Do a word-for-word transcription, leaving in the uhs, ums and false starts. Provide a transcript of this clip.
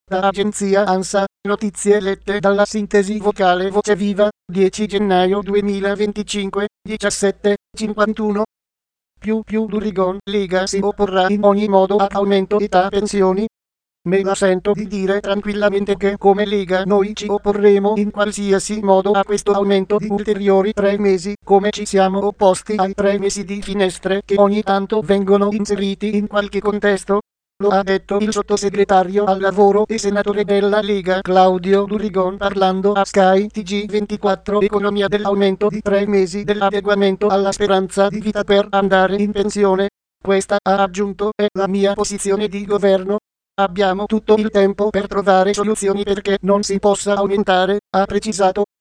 Da agenzia ANSA, notizie lette dalla sintesi vocale Voce Viva, dieci gennaio duemilaventicinque, diciassette e cinquantuno. Più più Durigon, Lega si opporrà in ogni modo ad aumento età pensioni. Me la sento di dire tranquillamente che come Lega noi ci opporremo in qualsiasi modo a questo aumento di ulteriori tre mesi, come ci siamo opposti ai tre mesi di finestre che ogni tanto vengono inseriti in qualche contesto. Lo ha detto il sottosegretario al lavoro e senatore della Lega Claudio Durigon parlando a Sky T G ventiquattro Economia dell'aumento di tre mesi dell'adeguamento alla speranza di vita per andare in pensione. Questa, ha aggiunto, è la mia posizione di governo. Abbiamo tutto il tempo per trovare soluzioni perché non si possa aumentare, ha precisato.